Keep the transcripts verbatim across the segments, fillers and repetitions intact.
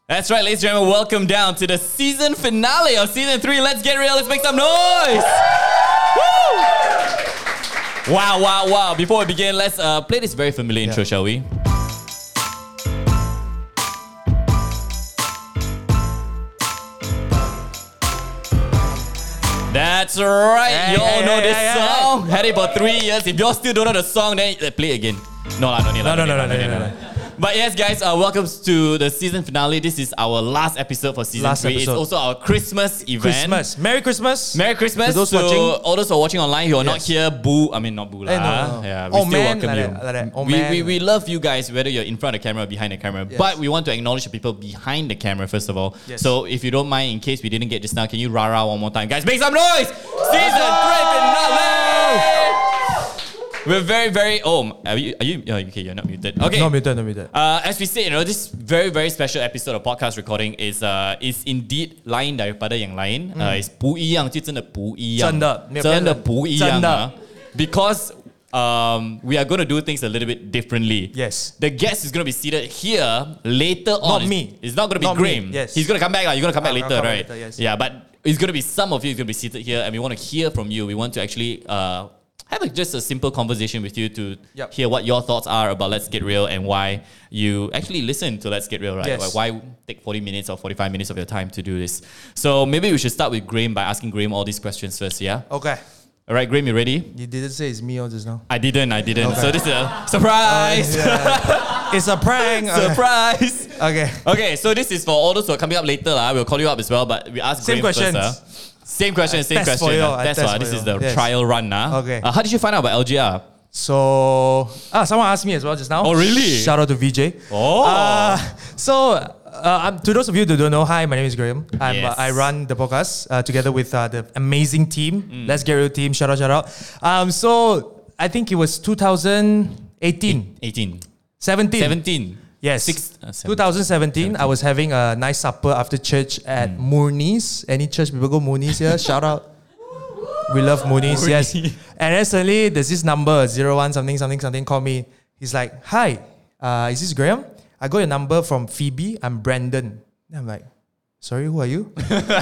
That's right, ladies and gentlemen, welcome down to the season finale of season three. Let's get real, let's make some noise! Woo! Wow, wow, wow. Before we begin, let's uh, play this very familiar yeah. intro, shall we? That's right, hey, you all hey, know hey, this hey, song. Hey. Had it for three years. If you all still don't know the song, then uh, play it again. No, no, no, no, no, no, no, no, no, no, no. But yes, guys, uh, welcome to the season finale. This is our last episode for season last three. Episode. It's also our Christmas event. Christmas. Merry Christmas. Merry Christmas to those so watching. All those who are watching online who are yes. not here, boo. I mean, not boo. Hey, no, no. Yeah, we oh, still man, welcome like you. That, like that. Oh, we, man. we, we love you guys, whether you're in front of the camera or behind the camera. Yes. But we want to acknowledge the people behind the camera, first of all. Yes. So if you don't mind, in case we didn't get just now, can you rah-rah one more time? Guys, make some noise! Season three finale! We're very, very... Oh, are you... Are you oh, okay, you're not muted. Okay. Not muted, not muted. Uh, as we say, you know, this very, very special episode of podcast recording is uh, is indeed lain daripada yang lain. Mm. Uh, it's 不一样，就真的不一样。真的，真的不一样啊。Because um, we are going to do things a little bit differently. Yes. The guest is going to be seated here later on. Not me. It's not going to be not Graham. Me. Yes. He's going to come back. You're going to come back I'll later, come right? Later, yes. Yeah, but it's going to be some of you is going to be seated here, and we want to hear from you. We want to actually... Uh, have a, just a simple conversation with you to yep. hear what your thoughts are about Let's Get Real and why you actually listen to Let's Get Real, right? Yes. Why take forty minutes or forty-five minutes of your time to do this? So maybe we should start with Graham by asking Graham all these questions first, yeah? Okay. All right, Graham, you ready? You didn't say it's me or just now? I didn't, I didn't. Okay. So this is a surprise! Uh, yeah. It's a prank! Surprise! Okay. Okay, so this is for all those who are coming up later. Uh, we'll call you up as well, but we ask Same Graham questions. first. Uh. Same question, same test question. For you. Uh, that's why this you. is the yes. trial run. Uh. Okay. Uh, how did you find out about L G R? So, ah, someone asked me as well just now. Oh, really? Shout out to V J. Oh. Uh, so, uh, um, to those of you who don't know, hi, my name is Graham. I'm, yes. uh, I run the podcast uh, together with uh, the amazing team. Mm. Let's Get Real team. Shout out, shout out. Um, so, I think it was two thousand eighteen. eighteen. seventeen. seventeen. Yes, Six, uh, twenty seventeen, I was having a nice supper after church at mm. Mooney's. Any church people go Mooney's here? Shout out. We love Mooney's, yes. And then suddenly there's this number, zero one something, something, something, call me. He's like, hi, uh, is this Graham? I got your number from Phoebe. I'm Brandon. And I'm like, sorry, who are you?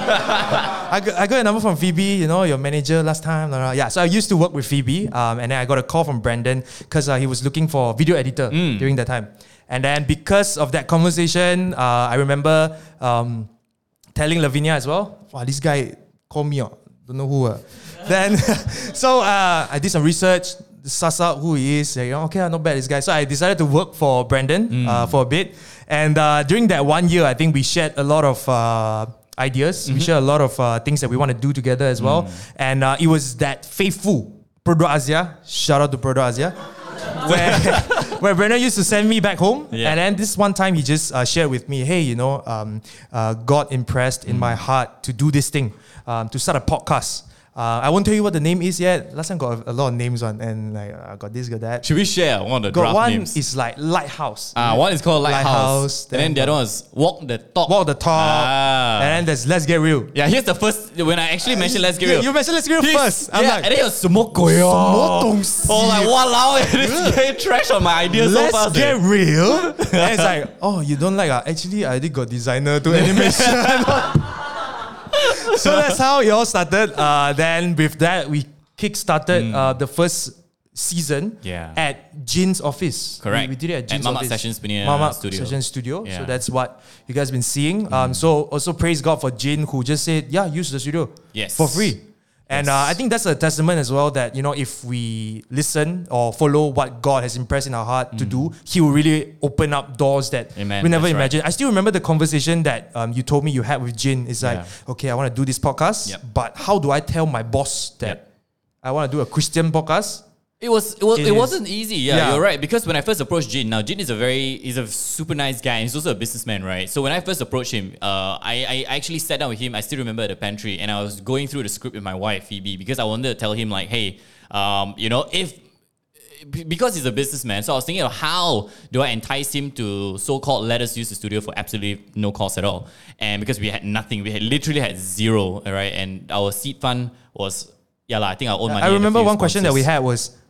I, got, I got your number from Phoebe, you know, your manager last time. Blah, blah. Yeah, so I used to work with Phoebe. Um, and then I got a call from Brandon because uh, he was looking for a video editor mm. during that time. And then because of that conversation, uh, I remember um, telling Lavinia as well, wow, this guy called me out. Don't know who. Uh. Then, so uh, I did some research, suss out who he is. You know, okay, not bad, this guy. So I decided to work for Brandon mm. uh, for a bit. And uh, during that one year, I think we shared a lot of uh, ideas. Mm-hmm. We shared a lot of uh, things that we want to do together as well. Mm. And uh, it was that faithful Product Asia. Shout out to Product Asia. where, where Brandon used to send me back home. Yeah. And then this one time he just uh, shared with me, hey, you know, um, uh, God impressed in mm. my heart to do this thing, um, to start a podcast. Uh, I won't tell you what the name is yet. Last time got a, a lot of names on, and like I uh, got this, got that. Should we share one of the got draft one names? One is like Lighthouse. Ah, uh, one is called Lighthouse. Lighthouse and then, then the other one is Walk the Talk. Walk the Talk. Ah. And then there's Let's Get Real. Yeah, here's the first, when I actually mentioned Let's Get Real. You mentioned Let's Get Real first. I'm yeah, like, and then you're 什麼鬼哦? 什麼東西? Oh, like, walao, this guy trash on my ideas Let's so fast. Let's Get eh. Real. And it's like, oh, you don't like, uh, actually, I did got designer to animation. So that's how it all started. Uh, then with that, we kick-started mm. uh, the first season yeah. at Jin's office. Correct. We, we did it at Jin's at Mamak office. Sessions punya Mamak studio. Sessions Studio. Yeah. So that's what you guys been seeing. Mm. Um, so also praise God for Jin who just said, yeah, use the studio yes. for free. And yes. uh, I think that's a testament as well that, you know, if we listen or follow what God has impressed in our heart mm. to do, He will really open up doors that Amen. we never that's imagined. Right. I still remember the conversation that um, you told me you had with Jin. It's like, yeah. okay, I want to do this podcast, yep. but how do I tell my boss that yep. I want to do a Christian podcast? It was it was it, it wasn't easy. Yeah, yeah, you're right. Because when I first approached Jin, now Jin is a very he's a super nice guy. And he's also a businessman, right? So when I first approached him, uh, I I actually sat down with him. I still remember at the pantry, and I was going through the script with my wife Phoebe because I wanted to tell him like, hey, um, you know, if because he's a businessman, so I was thinking of how do I entice him to so-called let us use the studio for absolutely no cost at all. And because we had nothing, we had literally had zero, right? And our seed fund was yeah, la, I think I'll own money. I remember one sponsors. question that we had was,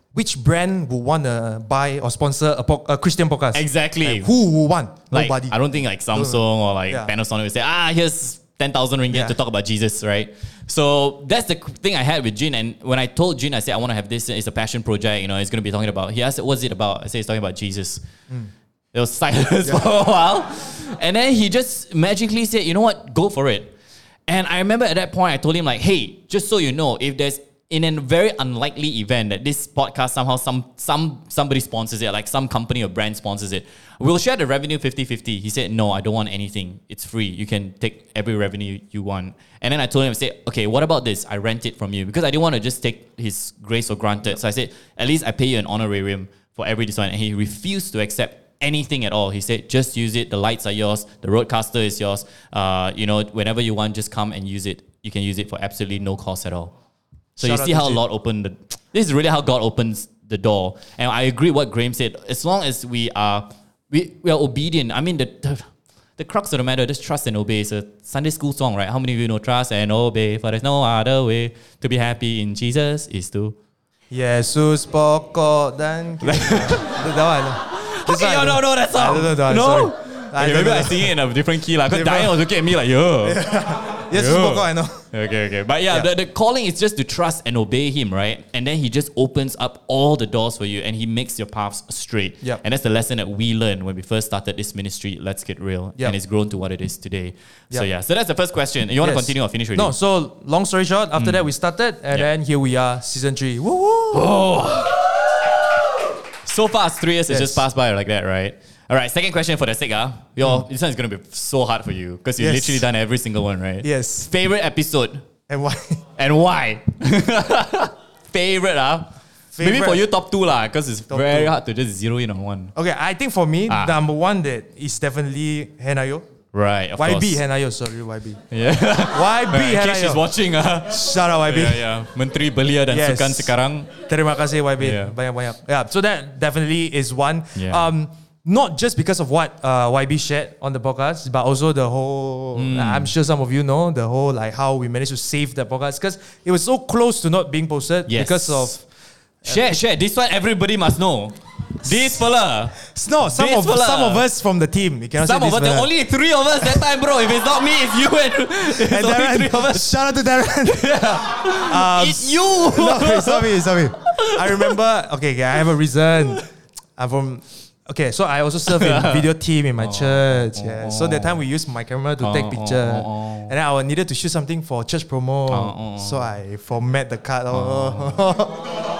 which brand would want to buy or sponsor a, po- a Christian podcast? Exactly. Like, who would want? Like, Nobody. I don't think like Samsung or like Yeah. Panasonic would say, ah, here's ten thousand ringgit Yeah. to talk about Jesus, right? So that's the thing I had with Jin. And when I told Jin, I said, I want to have this, it's a passion project, you know, it's going to be talking about, he asked, what's it about? I said, it's talking about Jesus. Mm. There was silence for a while. And then he just magically said, you know what, go for it. And I remember at that point, I told him like, hey, just so you know, if there's in a very unlikely event that this podcast somehow some some somebody sponsors it, like some company or brand sponsors it, we'll share the revenue fifty-fifty. He said, no, I don't want anything. It's free. You can take every revenue you want. And then I told him, I said, okay, what about this? I rent it from you because I didn't want to just take his grace for granted. So I said, at least I pay you an honorarium for every design. And he refused to accept anything at all. He said, just use it. The lights are yours. The Roadcaster is yours. Uh, you know, whenever you want, just come and use it. You can use it for absolutely no cost at all. So Shout you out see to how Jin. Lord opened the... This is really how God opens the door. And I agree what Graham said. As long as we are we, we are obedient. I mean, the, the the crux of the matter, just trust and obey. It's a Sunday school song, right? How many of you know trust and obey? For there's no other way to be happy in Jesus is to... Yesus pokok dan kita. That one. This Okay, one I no, don't- no, that's I all. don't know that one, No? sorry. I Okay, don't maybe know. I sing it in a different key. Because Different. Diane was looking at me like, yeah. Yesus Yeah. pokok, I know. Okay, okay. But yeah, Yeah. The, the calling is just to trust and obey him, right? And then he just opens up all the doors for you and he makes your paths straight. Yep. And that's the lesson that we learned when we first started this ministry, Let's Get Real. Yep. And it's grown to what it is today. So Yep. yeah, so that's the first question. You want to Yes. continue or finish already? No, so long story short, after that we started and Yeah. then here we are, season three. Woo woo! So fast, three years has Yes. just passed by like that, right? All right, second question for the sake, ah. Yo, this one is going to be so hard for you because you've Yes. literally done every single one, right? Yes. Favorite episode And why? and why? Favorite, ah. Maybe Favorite. for you, top two, lah, because it's Top very two. hard to just zero in on one. Okay, I think for me, Ah. number one that is definitely Henayo. Right, of Y B course. Henayo, sorry, Y B. Yeah. Y B In case she's Henayo. watching, ah. Shout out Y B. Yeah, yeah. Menteri Belia dan Yes. Sukan sekarang. Terima kasih Y B. Yeah. Banyak-banyak. Yeah, so that definitely is one. Yeah. Um, not just because of what uh, Y B shared on the podcast, but also the whole, Hmm. I'm sure some of you know, the whole like how we managed to save the podcast because it was so close to not being posted Yes. because of, Share, share. This one everybody must know. This fella. no, some This of fella. some of us from the team. You cannot Some say of us, this there fella. are only three of us that time, bro. If it's not me, it's you and it's And only Darren, three of us. shout out to Darren. It's you. no, it's not me, it's not me. I remember, okay, okay, I have a reason. I'm from, okay, so I also serve in video team in my church. Yeah. So that time we used my camera to take Oh, picture. oh, oh. And then I needed to shoot something for church promo. Oh, oh. So I format the card. Oh.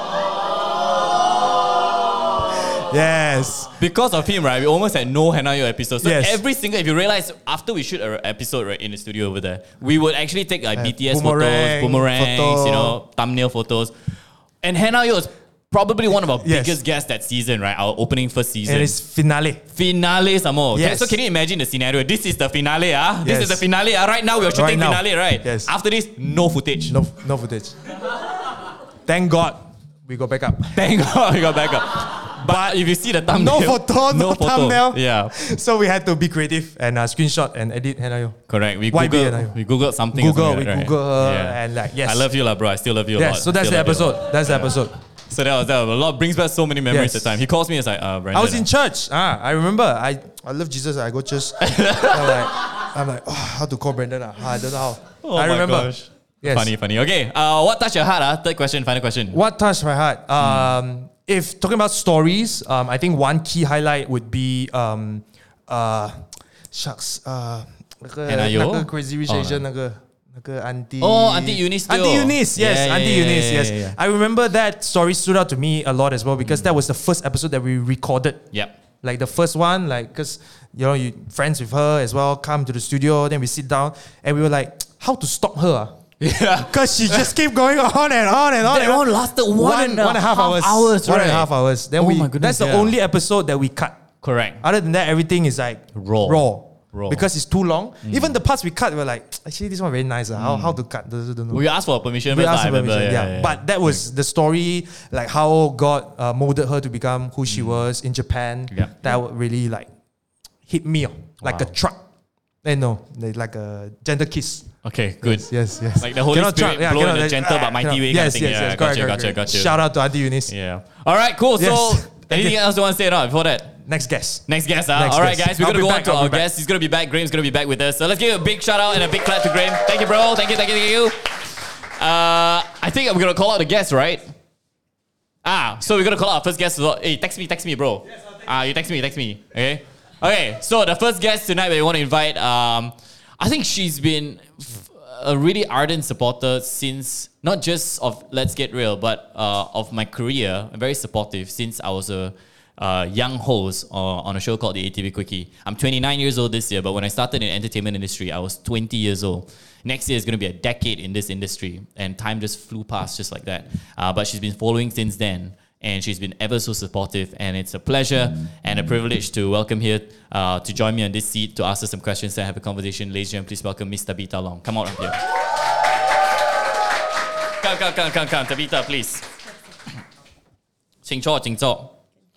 Yes. Because of him, right, we almost had no Henayo episodes. So Yes. every single, if you realize, after we shoot an episode right in the studio over there, we would actually take like Uh, B T S boomerang, photos, boomerangs, photo. you know, thumbnail photos. And Henayo was probably one of our Yes. biggest guests that season, right? Our opening first season. And it's finale. Finale some more. Okay, Yes. so can you imagine the scenario? This is the finale, ah. This Yes. is the finale, ah. Right now we are shooting Right now. finale, right? Yes. After this, no footage. No, no footage. Thank God we got back up. Thank God we got back up. But if you see the thumbnail, No photo, no, thumbnail. Yeah, So we had to be creative and uh, screenshot and edit Henayo. correct. We Y B Googled, Henayo. we Googled something. or Google, something we like that, Google her right? Yeah. and like, yes. I love you, lah, bro. I still love you a lot. Yes, so that's Still the love you a lot. episode. That's the episode. So that was that. Was a lot brings back so many memories Yes. at the time. He calls me as like, uh, Brandon. I was in church. Ah, I remember. I, I love Jesus. I go church. I'm like, I'm like, oh, how to call Brandon? Ah, I don't know how. Oh I my remember. gosh. Yes. Funny, funny. Okay, uh, what touched your heart? Ah, third question, final question. What touched my heart? Um, if talking about stories, um, I think one key highlight would be um, uh, shucks, uh, 那个 Henayo? 那个 Crazy Rich Oh, Asian 那个那个 auntie. Oh, Auntie Eunice still. Auntie Eunice, yes, Yeah, yeah, Auntie yeah, Eunice, yeah, yes. yeah, yeah. I remember that story stood out to me a lot as well because that was the first episode that we recorded. Yep. Like the first one, like because you know you friends with her as well, come to the studio, then we sit down and we were like, how to stop her? ah? Yeah. Because she just kept going on and on and on. That and on. one lasted one one, and a one and a half half hours. hours, One and a right? half hours. Then Oh we. my goodness, that's the yeah. only episode that we cut. Correct. Other than that, everything is like Raw. Raw. Raw. Because it's too long. Even the parts we cut, we were like, actually, this one very nice. ah. How how to cut? Don't, don't know. We asked for permission. We first, asked I for remember. permission, yeah, yeah, yeah. But that was the story, like how God uh, molded her to become who she was in Japan. Yeah. That would really like hit me oh, like a Wow. truck. Eh, no, they like a gentle kiss. Okay, good. Yes, yes. yes. Like the Holy Cannot Spirit try- yeah, blow in cannot- a gentle but mighty cannot- way kind Yes, of thing. yes, Yeah, yes. gotcha, Correct, gotcha, correct, gotcha. Shout out to Auntie Eunice. Yeah. All right, cool. Yes. So, Thank anything you. else you want to say now before that? Next guest. Next guest, huh? Next All right, guest. guys, we're I'll going to be go back, on to I'll our be back. guest. He's going to be back. Graham's going to be back with us. So let's give a big shout out and a big clap to Graham. Thank you, bro. Thank you, thank you, thank you. Uh, I think I'm going to call out the guest, right? Ah, so we're going to call out our first guest as well. Hey, text me, text me, bro. Yes, I'll text ah, you text me, text me. Okay? Okay, so the first guest tonight we want to invite, um, I think she's been f- a really ardent supporter since, not just of Let's Get Real, but uh, of my career. Very supportive since I was a uh, young host uh, on a show called the A T V Quickie. I'm twenty-nine years old this year, but when I started in the entertainment industry, I was twenty years old. Next year is going to be a decade in this industry, and time just flew past just like that. Uh, but she's been following since then, and she's been ever so supportive, and it's a pleasure and a privilege to welcome here uh, to join me on this seat to ask her some questions and have a conversation. Ladies and gentlemen, please welcome Miss Tabitha Long. Come on up here. Come, come, come, come, come. Tabitha, please. 请坐，请坐.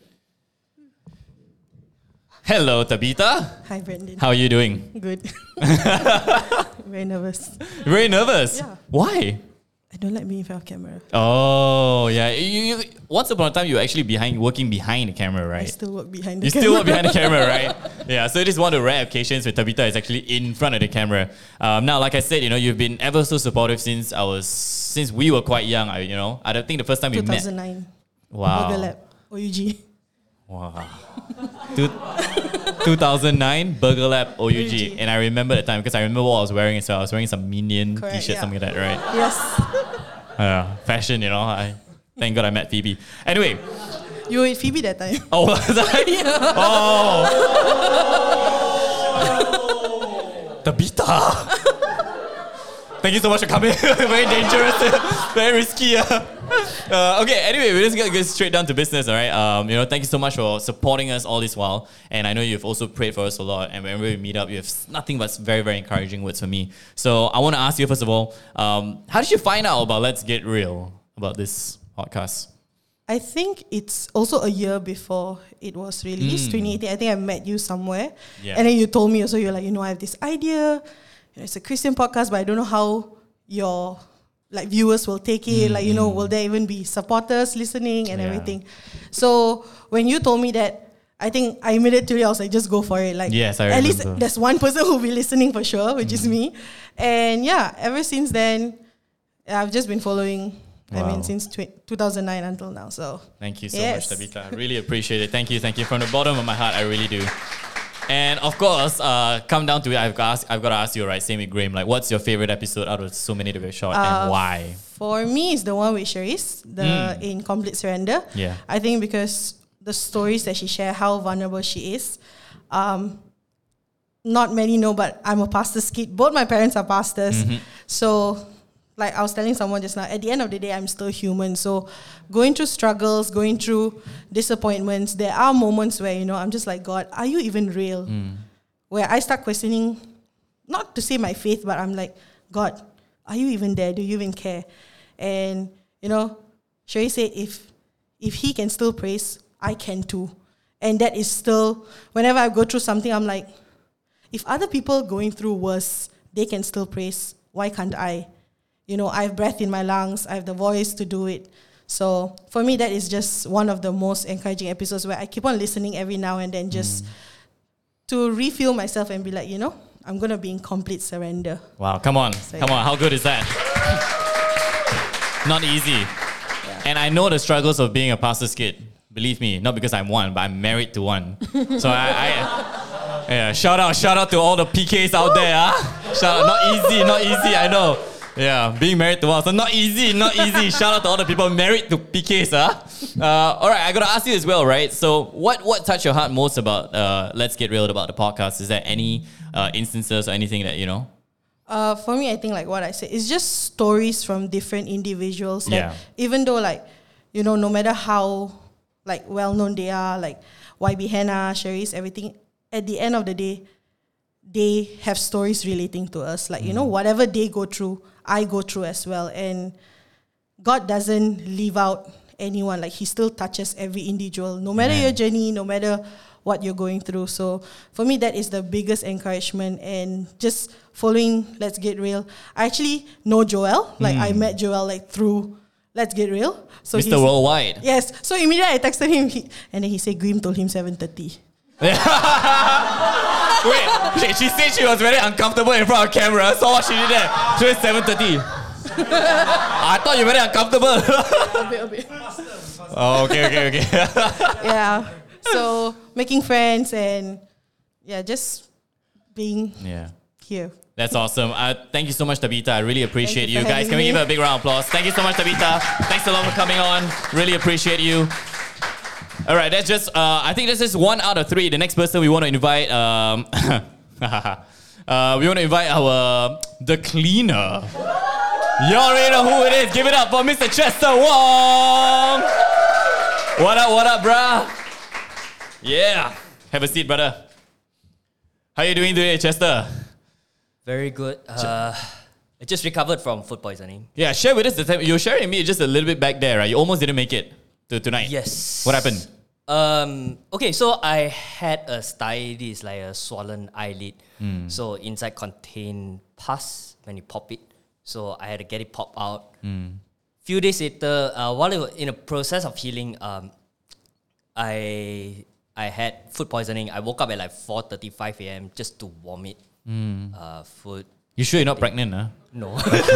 Hello, Tabitha. Hi, Brendan. How are you doing? Good. Very nervous. Very nervous. Yeah. Why? I don't like being in front of camera. Oh, yeah. You, you, once upon a time, you were actually behind, working behind the camera, right? I still work behind the You camera. still work behind the camera, right? Yeah, so it is one of the rare occasions where Tabitha is actually in front of the camera. Um, now, like I said, you know, you've been ever so supportive since I was, since we were quite young. I, you know, I don't think the first time we two met. thousand nine. Wow. Burger Lab. O U G. Wow. Two, two thousand nine Burger Lab O U G. O U G. And I remember the time because I remember what I was wearing as well. I was wearing some Minion Correct, t-shirt, yeah. something like that, right? Yes. Uh, fashion, you know. I thank God I met Phoebe. Anyway. You were with Phoebe that time. Oh, was I? Oh. Tabitha. Thank you so much for coming. Very dangerous. Very risky. Uh. Uh, okay, anyway, we're just going to get straight down to business, all right? Um, you know, thank you so much for supporting us all this while. And I know you've also prayed for us a lot. And whenever we meet up, you have nothing but very, very encouraging words for me. So I want to ask you, first of all, um, how did you find out about Let's Get Real, about this podcast? I think it's also a year before it was released, Mm. twenty eighteen. I think I met you somewhere. Yeah. And then you told me also, you're like, you know, I have this idea. You know, it's a Christian podcast, but I don't know how your like viewers will take it. Mm. Like, you know, will there even be supporters listening and Yeah. everything? So when you told me that, I think I immediately I was like, just go for it. Like, Yes, I at least remember. there's one person who will be listening for sure, which Mm. is me. And yeah, ever since then, I've just been following. I Wow. mean, since tw- two thousand nine until now. So Thank you so Yes. much, Tabitha. I really appreciate it. Thank you, thank you. From the bottom of my heart, I really do. And of course, uh, come down to it, I've got, to ask, I've got to ask you, right, same with Graham, like, what's your favorite episode out of so many that we've shot, Uh, and why? for me, it's the one with Cherise, the Mm. in Complete Surrender. Yeah. I think because the stories that she shared, how vulnerable she is. Um, not many know, but I'm a pastor's kid. Both my parents are pastors. Mhm. So, like I was telling someone just now, at the end of the day, I'm still human. So, going through struggles, going through disappointments, there are moments where, you know, I'm just like, God, are you even real? Mm. Where I start questioning, not to say my faith, but I'm like, God, are you even there? Do you even care? And, you know, Sherry said, if if he can still praise, I can too. And that is still, whenever I go through something, I'm like, if other people going through worse, they can still praise, why can't I? You know, I have breath in my lungs, I have the voice to do it. So for me, that is just one of the most encouraging episodes where I keep on listening every now and then just Mm. to refuel myself and be like, you know, I'm going to be in complete surrender. Wow, come on, So, come yeah. on, how good is that? Not easy. And I know the struggles of being a pastor's kid. Believe me, not because I'm one, but I'm married to one. So I, I yeah, shout out, shout out to all the P Ks out there. Huh? Shout out, not easy, not easy, I know. Yeah, being married to one, so not easy, not easy. Shout out to all the people married to P Ks. Huh? Uh, all right, I gotta ask you as well, right? So what, what touched your heart most about uh, Let's Get Real, about the podcast? Is there any uh, instances or anything that, you know? Uh, for me, I think like what I said, it's just stories from different individuals. That Yeah. Even though like, you know, no matter how like well-known they are, like Y B Hannah, Cherise, everything, at the end of the day, they have stories relating to us. Like, you know, whatever they go through, I go through as well. And God doesn't leave out anyone. Like, he still touches every individual. No matter Amen. your journey, no matter what you're going through. So for me, that is the biggest encouragement, and just following Let's Get Real. I actually know Joel. Like Mm. I met Joel like through Let's Get Real. So Mister he's- Worldwide. Yes. So immediately I texted him, he, and then he said Grim told him seven thirty. Wait, she, she said she was very uncomfortable in front of camera. So what she did there? She was seven thirty. I thought you were very uncomfortable. A bit, a bit. Oh, okay, okay, okay. Yeah. So making friends and yeah, just being Yeah. here. That's awesome. Uh, thank you so much, Tabitha. I really appreciate Thank you you. for Guys, having can we me. give her a big round of applause? Thank you so much, Tabitha. Thanks a lot for coming on. Really appreciate you. All right, that's just, uh, I think this is one out of three. The next person we want to invite, um, uh, we want to invite our, the cleaner. You already know who it is. Give it up for Mister Chester Wong. What up, what up, bruh? Yeah. Have a seat, brother. How you doing today, Chester? Very good. Uh, I just recovered from food poisoning. Yeah, share with us the time. You were sharing with me just a little bit back there, right? You almost didn't make it to tonight. Yes. What happened? Um. Okay, so I had a stylitis, like a swollen eyelid. Hmm. So inside contained pus when you pop it. So I had to get it popped out. Hmm. Few days later, uh, while it was in the process of healing, um, I I had food poisoning. I woke up at like four thirty-five a.m. just to vomit Hmm. uh, food. You sure you're not pregnant, huh? No.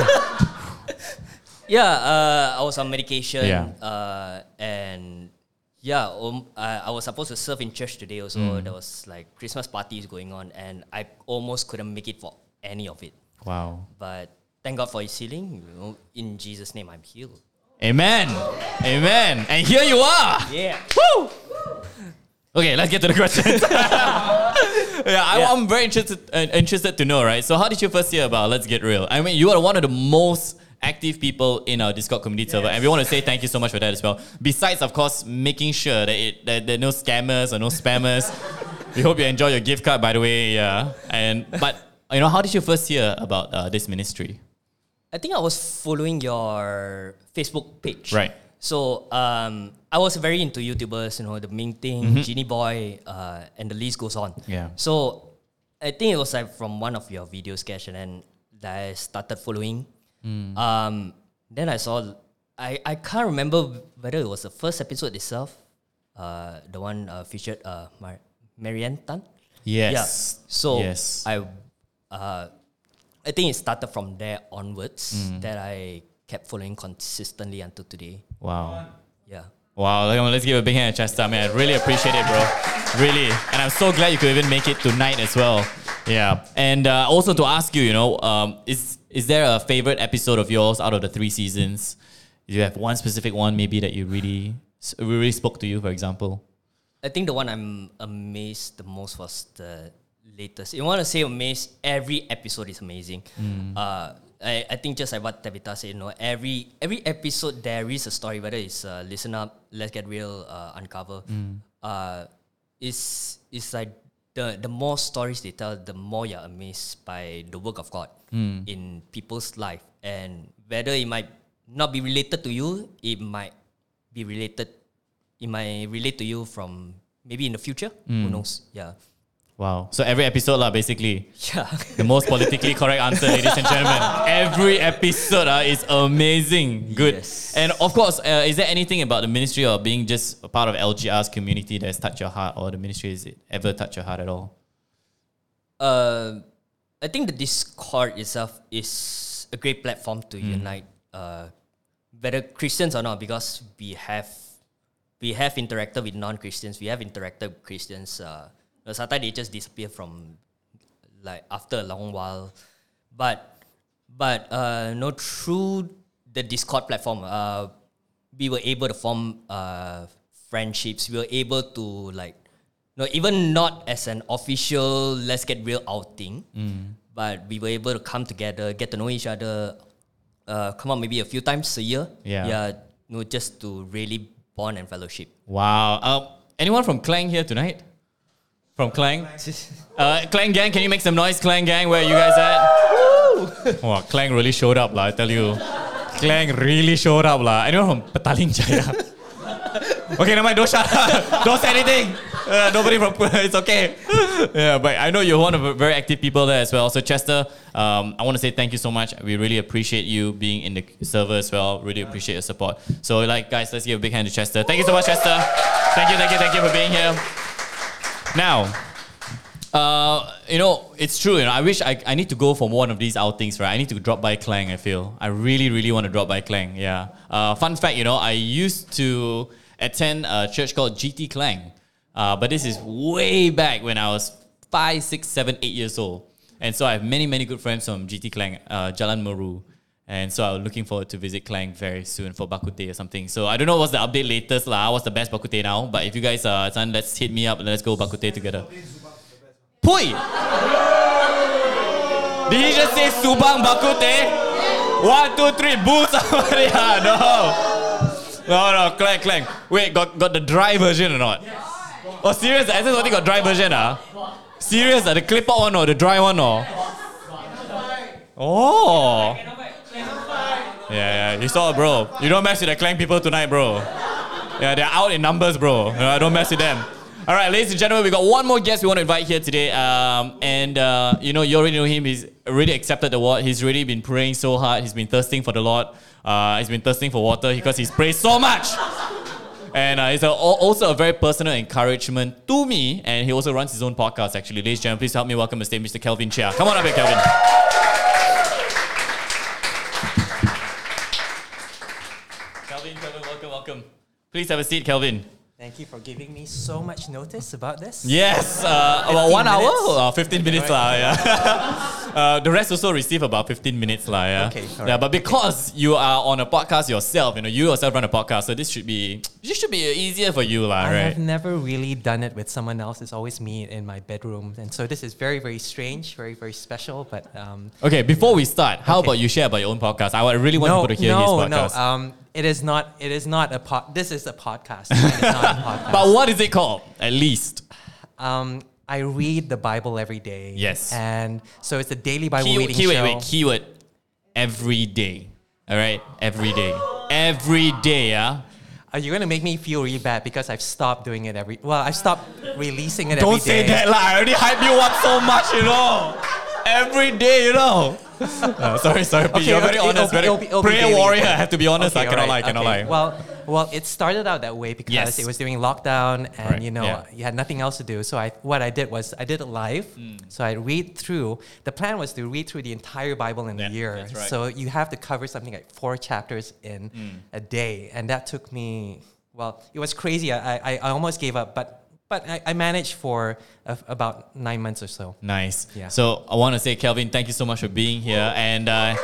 Yeah, uh, I was on medication. Yeah. Uh, and yeah, um, I, I was supposed to serve in church today also. Mm. There was like Christmas parties going on, and I almost couldn't make it for any of it. Wow. But thank God for His healing. You know, in Jesus' name, I'm healed. Amen. Amen. And here you are. Yeah. Woo! Okay, let's get to the questions. yeah, I, Yeah. I'm very interested uh, interested to know, right? So, how did you first hear about Let's Get Real? I mean, you are one of the most active people in our Discord community server, and we want to say thank you so much for that as well. Besides, of course, making sure that, it, that there are no scammers or no spammers. We hope you enjoy your gift card, by the way. Yeah, and but you know, how did you first hear about uh, this ministry? I think I was following your Facebook page. Right. So um, I was very into YouTubers, you know, the Ming Ting, Genie Boy, uh, and the list goes on. Yeah. So I think it was like from one of your videos, Cash, and then I started following. Um, then I saw, I, I can't remember whether it was the first episode itself, uh, the one uh, featured uh, Mar- Marianne Tan. Yes. Yeah. So Yes. I, uh, I think it started from there onwards that I kept following consistently until today. Wow. Yeah. Wow, like, let's give a big hand to Chester. Man, I really appreciate it, bro. Really. And I'm so glad you could even make it tonight as well. Yeah. And uh, also to ask you, you know, um, is is there a favorite episode of yours out of the three seasons? Do you have one specific one maybe that you really, really spoke to you, for example? I think the one I'm amazed the most was the latest. You want to say amazed, every episode is amazing. Uh, I, I think just like what Tabitha said, you know, every every episode there is a story, whether it's uh, Listen Up, Let's Get Real, uh, Uncover. Uh, it's, it's like the, the more stories they tell, the more you're amazed by the work of God in people's life. And whether it might not be related to you, it might be related, it might relate to you from maybe in the future. Who knows? Yeah. Wow. So every episode, lah, basically. Yeah. The most politically correct answer, ladies and gentlemen. Every episode uh, is amazing. Good. Yes. And of course, uh, is there anything about the ministry or being just a part of L G R's community that has touched your heart, or the ministry has it ever touched your heart at all? Uh, I think the Discord itself is a great platform to unite uh, whether Christians or not, because we have we have interacted with non-Christians, we have interacted with Christians. Uh, sometimes they just disappear from like after a long while, but but uh, no, through the Discord platform, uh, we were able to form uh, friendships. We were able to like. No, even not as an official Let's Get Real outing, but we were able to come together, get to know each other, uh, come out maybe a few times a year. Yeah. Yeah, you know, just to really bond and fellowship. Wow. Um, anyone from Klang here tonight? From Klang? Uh, Klang Gang, can you make some noise? Klang Gang, where are you guys at? Wow, Klang really showed up, lah, I tell you. Klang really showed up, lah. Anyone from Petaling Jaya? Okay, never mind, don't shut up. Don't say anything. Uh, nobody from it's okay. Yeah, but I know you're one of the very active people there as well. So Chester, um, I want to say thank you so much. We really appreciate you being in the server as well. Really appreciate your support. So like guys, let's give a big hand to Chester. Thank you so much, Chester. Thank you, thank you, thank you for being here. Now, uh, you know, it's true. You know, I wish I, I need to go for one of these outings, right? I need to drop by Klang, I feel. I really, really want to drop by Klang, yeah. Uh, fun fact, you know, I used to attend a church called G T Klang. Uh, but this is way back when I was five, six, seven, eight years old. And so I have many, many good friends from G T Klang, uh, Jalan Meru. And so I'm looking forward to visit Klang very soon for Bak Kut Teh or something. So I don't know what's the update latest, lah. What's the best Bak Kut Teh now? But if you guys are, uh, let's hit me up and let's go Bak Kut Teh together. Pui! Did he just say Subang Bak Kut Teh? One, two, three, boo somebody. No. No, no, Klang, Klang. Wait, got, got the dry version or not? Yes. Oh, serious? I just only got dry version, ah? Serious? Ah? The clip out one or the dry one, or? Oh. Yeah, yeah. You saw it, bro. You don't mess with the Klang people tonight, bro. Yeah, they're out in numbers, bro. You know, I don't mess with them. All right, ladies and gentlemen, we got one more guest we want to invite here today. Um, and, uh, you know, you already know him. He's already accepted the award. He's really been praying so hard. He's been thirsting for the Lord. Uh, he's been thirsting for water because he's prayed so much. And uh, it's a, also a very personal encouragement to me. And he also runs his own podcast, actually. Ladies and gentlemen, please help me welcome to stage Mister Kelvin Chia. Come on up here, Kelvin. Kelvin, Kelvin, welcome, welcome. Please have a seat, Kelvin. Thank you for giving me so much notice about this. Yes, uh, about one minutes. hour or fifteen minutes, lah. Yeah. uh, the rest also receive about fifteen minutes, lah. Yeah. Okay. Yeah, Right. but because okay. you are on a podcast yourself, you know, you yourself run a podcast, so this should be this should be easier for you, lah. I Right? have never really done it with someone else. It's always me in my bedroom, and so this is very, very strange, very, very special. But um, okay, before we start, how Okay. about you share about your own podcast? I would really want no, people to hear no, his podcast. no. Um, it is not. It is not a pod. This is a podcast. It is not a podcast. But what is it called? At least. Um, I read the Bible every day. Yes. And so it's a daily Bible Key, reading keyword, show. wait, keyword. Every day. All right? Every day. Every day, yeah? Are you going to make me feel really bad because I've stopped doing it every... Well, I've stopped releasing it Don't every day. say that, lah. I already hyped you up so much, you know. Every day, you know. Uh, sorry, sorry. Okay, You're very it'll- honest. it'll be- Very it'll be- it'll be prayer daily. warrior. I have to be honest. Okay, I cannot alright, lie. Cannot okay. lie. Well, well, it started out that way because Yes. it was during lockdown, and Right, you know yeah. you had nothing else to do. So I, what I did was I did it live. Mm. So I read through. The plan was to read through the entire Bible in Yeah, a year. that's right. So you have to cover something like four chapters in Mm. a day, and that took me. Well, it was crazy. I I, I almost gave up, but but I, I managed for uh, about nine months or so. Nice. Yeah. So I want to say, Kelvin, thank you so much for being here. And uh,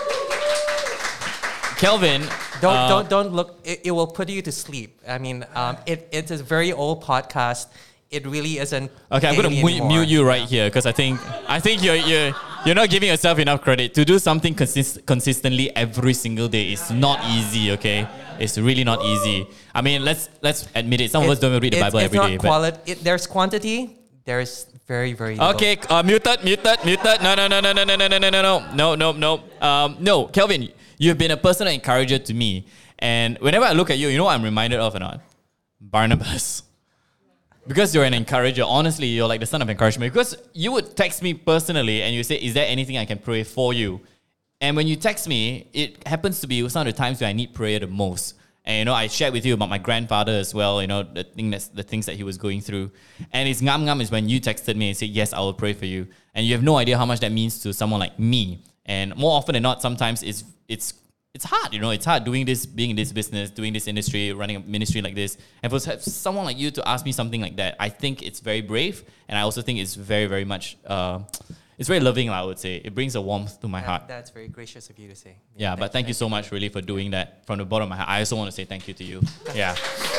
Kelvin, Don't uh, don't don't look. It, it will put you to sleep. I mean, um, it it's a very old podcast. It really isn't. Okay, I'm gonna daily mute, anymore. mute you right here because I think I think you're you're you're not giving yourself enough credit to do something consist- consistently every single day. Is not easy. Okay, it's really not easy. I mean, let's let's admit it. Some of us don't even read the it's- Bible it's every not day. But quali- it, there's quantity. There's very very. little. okay, uh, muted, muted, muted. No, no, no, no, no, no, no, no, no, no, no, no, no. Um, no, Kelvin, you've been a personal encourager to me, and whenever I look at you, you know what I'm reminded of or not? Barnabas. Because you're an encourager, honestly, you're like the son of encouragement. Because you would text me personally and you say, is there anything I can pray for you? And when you text me, it happens to be some of the times where I need prayer the most. And, you know, I shared with you about my grandfather as well, you know, the, thing that's, the things that he was going through. And it's ngam ngam is when you texted me and said, yes, I will pray for you. And you have no idea how much that means to someone like me. And more often than not, sometimes it's it's it's hard, you know, it's hard doing this, being in this business, doing this industry, running a ministry like this. And for someone like you to ask me something like that, I think it's very brave. And I also think it's very, very much, uh, it's very loving, I would say. It brings a warmth to my That- heart. That's very gracious of you to say. Yeah, but thank you so much really for doing that from the bottom of my heart. I also want to say thank you to you. Yeah.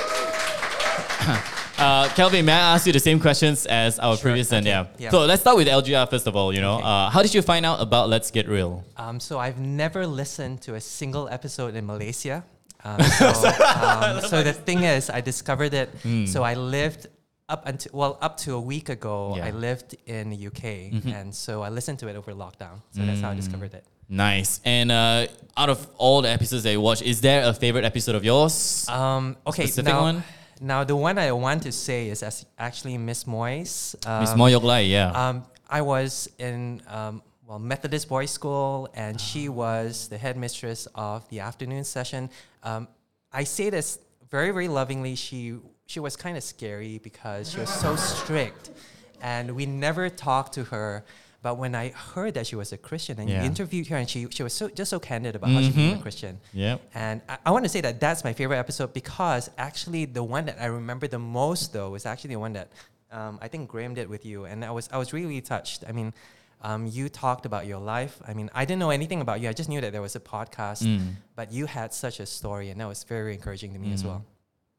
uh, Kelvin, may I ask you the same questions as our Sure, previous one? okay, Yeah. yeah. So let's start with L G R first of all, you know. Okay. Uh, how did you find out about Let's Get Real? Um, so I've never listened to a single episode in Malaysia. Um, so, um, so the thing is, I discovered it. So I lived up until well up to a week ago. Yeah. I lived in the U K, and so I listened to it over lockdown. So that's how I discovered it. Nice. And uh, out of all the episodes that you watched, is there a favorite episode of yours? Um, okay, Specific now, one? now the one I want to say is as actually Miss Moyes. Um, Miss Moy Yok Lai, yeah. Um, I was in um, well Methodist Boys School, and she was the headmistress of the afternoon session. Um, I say this very, very lovingly. She she was kind of scary because she was so strict, and we never talked to her. But when I heard that she was a Christian, and Yeah. you interviewed her, and she she was so just so candid about how she became a Christian. Yep. And I, I want to say that that's my favorite episode because actually the one that I remember the most though was actually the one that um, I think Graham did with you, and I was I was really touched. I mean, um, you talked about your life. I mean, I didn't know anything about you. I just knew that there was a podcast, Mm. but you had such a story, and that was very, very encouraging to me as well.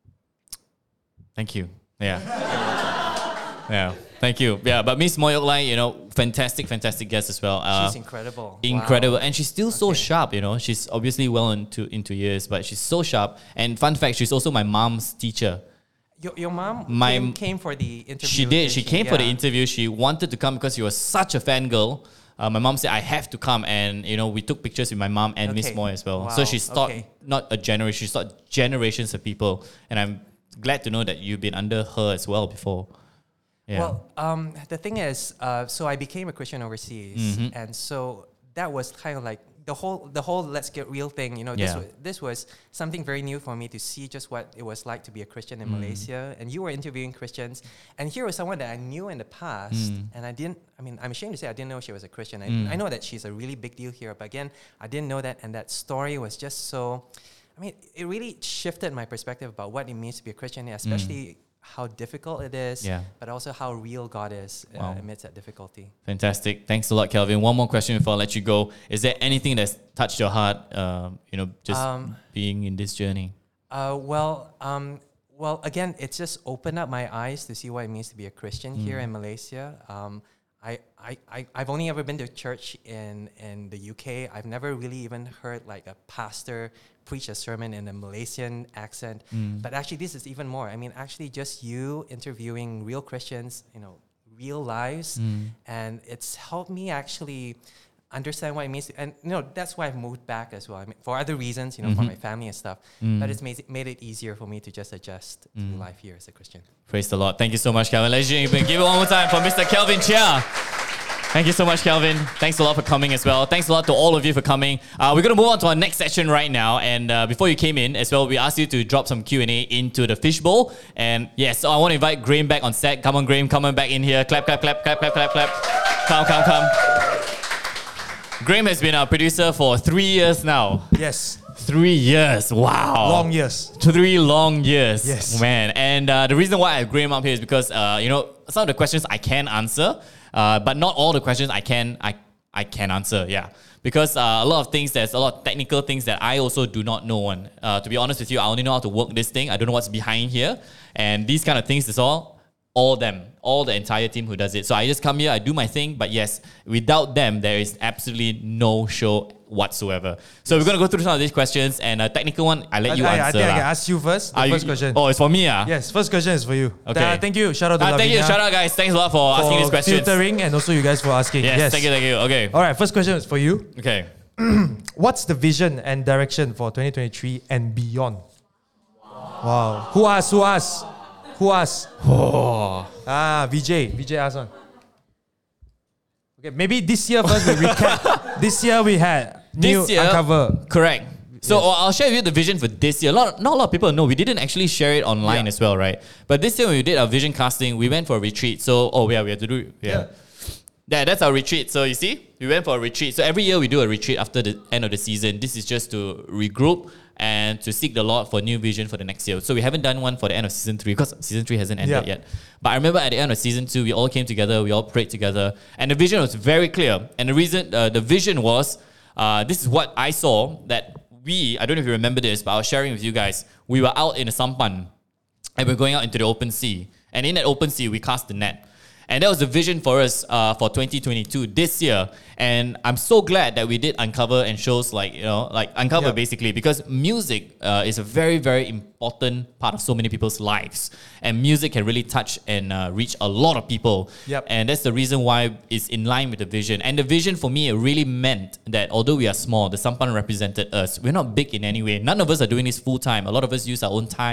Thank you. Yeah. Yeah. Thank you. Yeah, but Miss Moy Yok Lai, you know, fantastic, fantastic guest as well. Uh, She's incredible. Incredible. Wow. And she's still so Okay. sharp, you know. She's obviously well into into years, but she's so sharp. And fun fact, she's also my mom's teacher. Your, your mom My- came, came for the interview. She did. She came for the Yeah. interview. She wanted to come because she was such a fangirl. Uh, my mom said, I have to come. And, you know, we took pictures with my mom and Miss Okay. Moy as well. Wow. So she's taught Okay. not a generation, she's taught generations of people. And I'm glad to know that you've been under her as well before. Yeah. Well, um, the thing is, uh, so I became a Christian overseas, Mhm. and so that was kind of like the whole the whole let's get real thing. You know, this Yeah. was, this was something very new for me to see just what it was like to be a Christian in Mm. Malaysia. And you were interviewing Christians, and here was someone that I knew in the past, Mm. and I didn't. I mean, I'm ashamed to say I didn't know she was a Christian. I, Mm. I know that she's a really big deal here, but again, I didn't know that, and that story was just so. I mean, it really shifted my perspective about what it means to be a Christian, especially how difficult it is, Yeah. but also how real God is uh, Wow. amidst that difficulty. Fantastic. Thanks a lot, Kelvin. One more question before I let you go. Is there anything that's touched your heart, um, you know, just Um, being in this journey? Uh, well, um, well, again, it's just opened up my eyes to see what it means to be a Christian here in Malaysia. Um, I, I, I, I've only ever been to church in, in the U K. I've never really even heard like a pastor preach a sermon in a Malaysian accent. But actually, this is even more. I mean, actually, just you interviewing real Christians, you know, real lives, and it's helped me actually understand what it means. To, and you know, that's why I've moved back as well. I mean, for other reasons, you know, for my family and stuff. But it's made, made it easier for me to just adjust to life here as a Christian. Praise the Lord. Thank you so much, Kelvin. Ladies and gentlemen, give it one more time for Mister Kelvin Chia. Thank you so much, Kelvin. Thanks a lot for coming as well. Thanks a lot to all of you for coming. Uh, we're going to move on to our next session right now. And uh, before you came in as well, we asked you to drop some Q and A into the fishbowl. And yes, so I want to invite Graham back on set. Come on, Graham. Come on back in here. Clap, clap, clap, clap, clap, clap, clap. Come, come, come. Graham has been our producer for three years now. Yes. Three years. Wow. Long years. Three long years. Yes. Man. And uh, the reason why I have Graham up here is because, uh, you know, some of the questions I can answer, uh, but not all the questions I can I, I can answer. Yeah. Because uh, a lot of things, there's a lot of technical things that I also do not know on. Uh, to be honest with you, I only know how to work this thing. I don't know what's behind here. And these kind of things is all, all them, all the entire team who does it. So I just come here, I do my thing, but yes, without them, there is absolutely no show whatsoever. So we're going to go through some of these questions, and a technical one, I let you I, I, I answer. think I lah. can ask you first. The Are you- first question. Oh, it's for me, ah? Yes, first question is for you. Okay. Uh, thank you. Shout out to Ah, thank you. Lavina Shout out, guys. Thanks a lot for, asking these for questions. filtering, and also you guys for asking. Yes, Yes. thank you, thank you. Okay. All right, first question is for you. Okay. What's the vision and direction for twenty twenty-three and beyond? Wow. Who asked? Who asked? Who asked? Oh. Ah, V J. V J asked one. Okay, maybe this year first we recap. This year we had new This year, Uncover. correct. So Yes. I'll share with you the vision for this year. A lot, not a lot of people know. We didn't actually share it online Yeah. as well, right? But this year when we did our vision casting, we went for a retreat. So, oh yeah, we have to do, yeah. Yeah. Yeah, that's our retreat. So you see, we went for a retreat. So every year we do a retreat after the end of the season. This is just to regroup and to seek the Lord for new vision for the next year. So we haven't done one for the end of season three because season three hasn't ended Yeah. yet. But I remember at the end of season two, we all came together, we all prayed together, and the vision was very clear. And the reason, uh, the vision was, uh, this is what I saw, that we, I don't know if you remember this, but I was sharing with you guys, we were out in a sampan and we're going out into the open sea. And in that open sea, we cast the net. And that was the vision for us uh, for twenty twenty-two this year. And I'm so glad that we did Uncover and shows like, you know, like Uncover Yeah. basically, because music uh, is a very, very important part of so many people's lives. And music can really touch and uh, reach a lot of people. Yep. And that's the reason why it's in line with the vision. And the vision for me, it really meant that although we are small, the Sampan represented us. We're not big in any way. None of us are doing this full time. A lot of us use our own time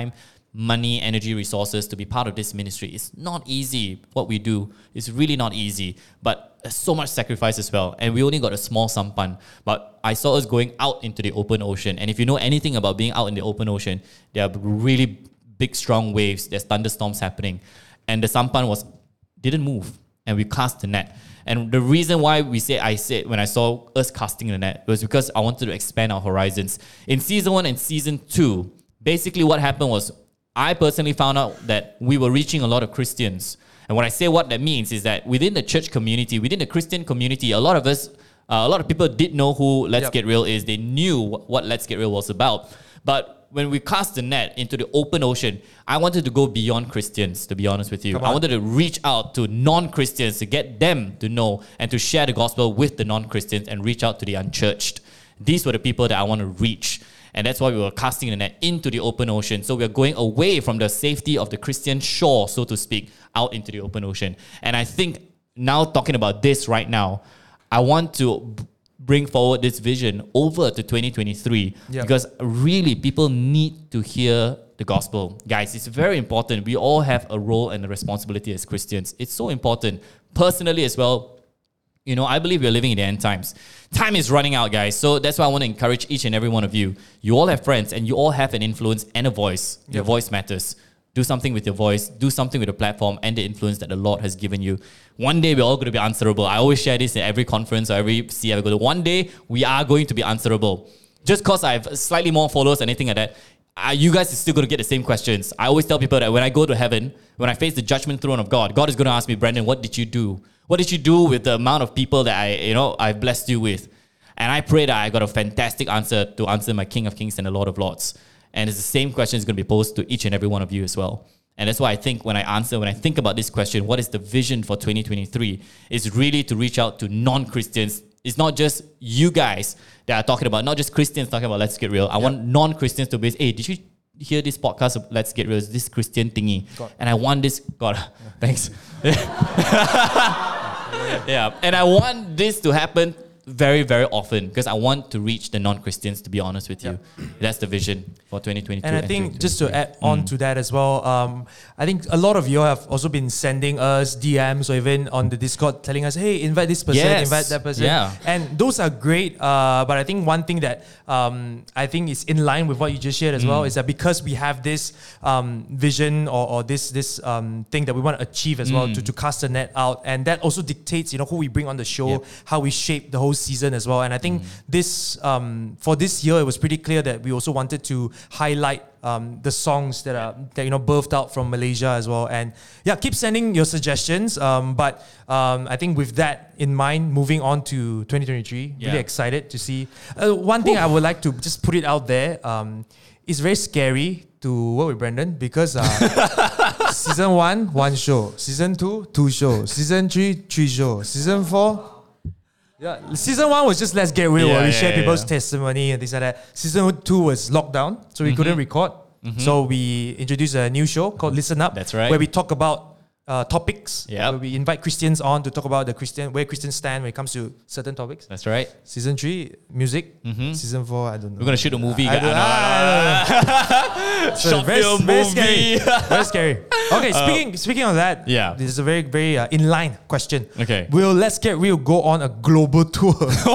money, energy, resources to be part of this ministry. It's not easy. What we do is really not easy, but there's so much sacrifice as well. And we only got a small sampan, but I saw us going out into the open ocean. And if you know anything about being out in the open ocean, there are really big, strong waves. There's thunderstorms happening, and the sampan was didn't move, and we cast the net. And the reason why we say I said when I saw us casting the net was because I wanted to expand our horizons. In season one and season two, basically what happened was I personally found out that we were reaching a lot of Christians. And when I say what that means is that within the church community, within the Christian community, a lot of us, uh, a lot of people did know who Let's yep. Get Real is. They knew what Let's Get Real was about. But when we cast the net into the open ocean, I wanted to go beyond Christians, to be honest with you. I wanted to reach out to non-Christians to get them to know and to share the gospel with the non-Christians and reach out to the unchurched. These were the people that I want to reach. And that's why we were casting the net into the open ocean. So we're going away from the safety of the Christian shore, so to speak, out into the open ocean. And I think now talking about this right now, I want to bring forward this vision over to twenty twenty-three yep. because really people need to hear the gospel. Guys, it's very important. We all have a role and a responsibility as Christians. It's so important. Personally as well, you know, I believe we're living in the end times. Time is running out, guys. So that's why I want to encourage each and every one of you. You all have friends and you all have an influence and a voice. Yep. Your voice matters. Do something with your voice. Do something with the platform and the influence that the Lord has given you. One day we're all going to be answerable. I always share this in every conference or every C I go to. One day we are going to be answerable. Just because I have slightly more followers or anything like that, uh, you guys are still going to get the same questions. I always tell people that when I go to heaven, when I face the judgment throne of God, God is going to ask me, Brandon, what did you do? What did you do with the amount of people that I, you know, I've blessed you with? And I pray that I got a fantastic answer to answer my King of Kings and the Lord of Lords. And it's the same question is going to be posed to each and every one of you as well. And that's why I think when I answer, when I think about this question, what is the vision for twenty twenty-three? Is really to reach out to non-Christians. It's not just you guys that are talking about, not just Christians talking about Let's Get Real. I yep. want non-Christians to be, hey, did you hear this podcast of Let's Get Real? It's this Christian thingy. God. And I want this, God, yeah. thanks. yeah, and I want this to happen very, very often because I want to reach the non-Christians, to be honest with you. Yep. That's the vision for twenty twenty-two. And I think just to add on mm. to that as well, um, I think a lot of you have also been sending us D Ms or even on the Discord telling us, hey, invite this person, yes. invite that person. Yeah. And those are great. Uh, but I think one thing that um, I think is in line with what you just shared as mm. well is that because we have this um, vision or, or this this um, thing that we want to achieve as mm. well to, to cast the net out, and that also dictates, you know, who we bring on the show, yep. how we shape the whole season as well. And I think mm. this um, for this year, it was pretty clear that we also wanted to highlight um, the songs that are that you know birthed out from Malaysia as well. And yeah, keep sending your suggestions. Um, but um, I think with that in mind, moving on to twenty twenty-three, yeah. really excited to see. Uh, one thing Oof. I would like to just put it out there. Um, it's very scary to work with Brandon because uh, season one, one show. Season two, two shows. Season three, three shows. Season four. Yeah, season one was just Let's Get Real, yeah, where we yeah, share yeah, people's yeah. testimony and things like that. Season two was lockdown, so we mm-hmm. couldn't record. Mm-hmm. So we introduced a new show called Listen Up. That's right. Where we talk about uh, topics. Yep. Where we invite Christians on to talk about the Christian where Christians stand when it comes to certain topics. That's right. Season three, music. Mm-hmm. Season four, I don't know. We're gonna shoot a movie. I don't, I don't know. So Short very, film very movie. Scary. Very scary. Okay, speaking uh, speaking of that, yeah. this is a very very uh, in line question. Okay. Will Let's Get Real go on a global tour?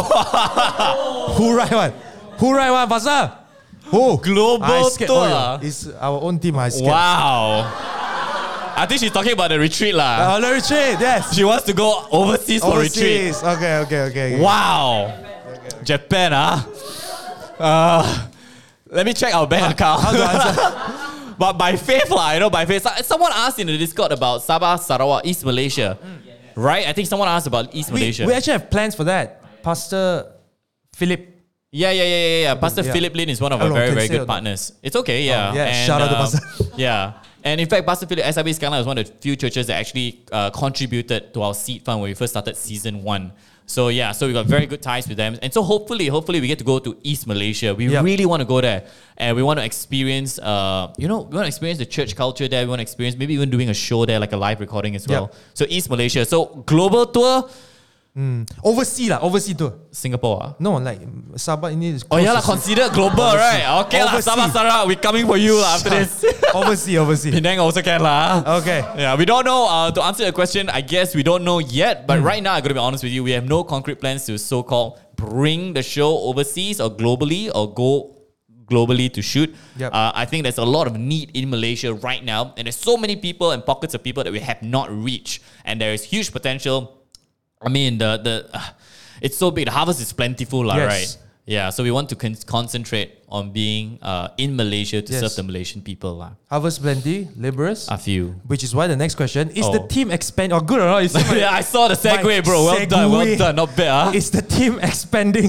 Who write one? Who write one, Pastor? Who? Global scared. tour. Oh, yeah. It's our own team. I scared. Wow. I think she's talking about the retreat lah. Uh, the retreat, yes. She wants to go overseas, overseas. for retreat. Okay, okay, okay. okay. Wow. Okay, okay. Japan, ah. Huh? Uh, let me check our bank how, account. How to answer? But by faith lah, you know, by faith. Someone asked in the Discord about Sabah, Sarawak, East Malaysia. Mm. Right? I think someone asked about East we, Malaysia. We actually have plans for that. Pastor Philip. Yeah, yeah, yeah, yeah, yeah. Pastor yeah. Philip Lin is one of our very, very good partners. It's okay, yeah. Oh, yeah, and, shout out to um, Pastor. Yeah. And in fact, Pastor Philip, S I B Skyline was one of the few churches that actually uh, contributed to our seed fund when we first started season one. So yeah, so we got very good ties with them. And so hopefully, hopefully we get to go to East Malaysia. We yep. really want to go there. And we want to experience, uh, you know, we want to experience the church culture there. We want to experience maybe even doing a show there, like a live recording as well. Yep. So East Malaysia. So global tour, Mm. Overseas lah, overseas tu. Singapore. Ah. No, like Sabah ini is Oh yeah, close lah, to- considered global, right? Okay, lah, Overseas. Sabah Sarawak, we coming for you lah after this. overseas, overseas. Penang also can lah. Okay. Yeah, we don't know. Uh, to answer your question, I guess we don't know yet. But right now, I gotta be honest with you, we have no concrete plans to so-called bring the show overseas or globally or go globally to shoot. Yep. Uh, I think there's a lot of need in Malaysia right now, and there's so many people and pockets of people that we have not reached, and there is huge potential. I mean, the the uh, it's so big. The harvest is plentiful, lah, Yes. right? Yeah, so we want to con- concentrate on being uh, in Malaysia to Yes. serve the Malaysian people, lah. Harvest plenty, laborers. A few. Which is why the next question is the Oh. team expand. Oh, good or not? You see my- Yeah, I saw the segue, my bro. Well done, well segue. done. Not bad, huh? Is the team expanding?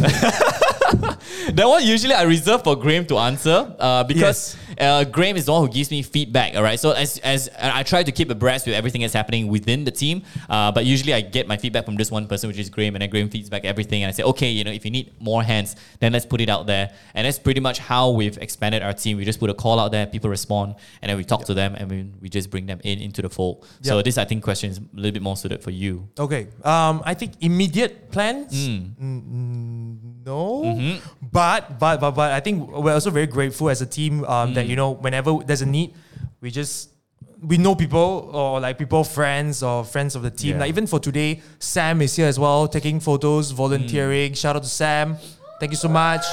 That one usually I reserve for Graham to answer uh, because uh, Graham is the one who gives me feedback. All right, so as as I try to keep abreast with everything that's happening within the team, uh, but usually I get my feedback from just one person, which is Graham, and then Graham feeds back everything, and I say, okay, you know, if you need more hands, then let's put it out there, and that's pretty much how we've expanded our team. We just put a call out there, people respond, and then we talk to them, and we, we just bring them in into the fold. So Yep. this, I think, question is a little bit more suited for you. Okay. Um, I think immediate plans. Mm. Mm, mm, no, Mm-hmm. but but but but I think we're also very grateful as a team um, Mm. that you know whenever there's a need, we just we know people or like people friends or friends of the team. Yeah. Like even for today, Sam is here as well, taking photos, volunteering. Mm. Shout out to Sam. Thank you so much.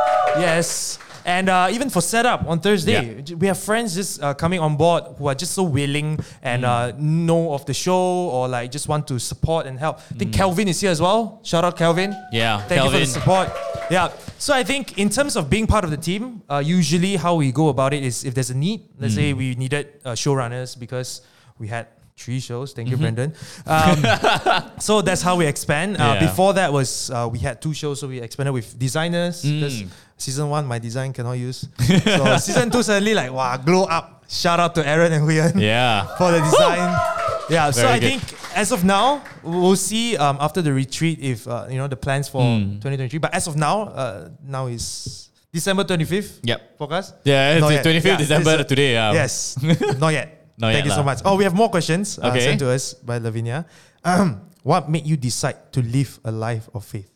Yes. And uh, even for setup on Thursday, j- we have friends just uh, coming on board who are just so willing and uh, know of the show or like just want to support and help. I think Kelvin is here as well. Shout out Kelvin. Yeah, Thank you for Kelvin. the support. Yeah. So I think in terms of being part of the team, uh, usually how we go about it is if there's a need, let's say we needed uh, showrunners because we had three shows. Thank you, Brendan. Um, so that's how we expand. Uh, Yeah. Before that was uh, we had two shows, so we expanded with designers. Because season one, my design cannot use. So season two suddenly like wow, glow up. Shout out to Aaron and Huyan Yeah. for the design. Yeah, so Very I good. think as of now, we'll see um, after the retreat if uh, you know the plans for twenty twenty-three. But as of now, uh, now is December twenty-fifth. Yep. Forecast. Yeah, it's Not the yet. twenty-fifth Yeah, December this- today. Um, Yes, not yet. Not Thank yet you so lah. much. Oh, we have more questions uh, Okay. sent to us by Lavinia. Um, what made you decide to live a life of faith?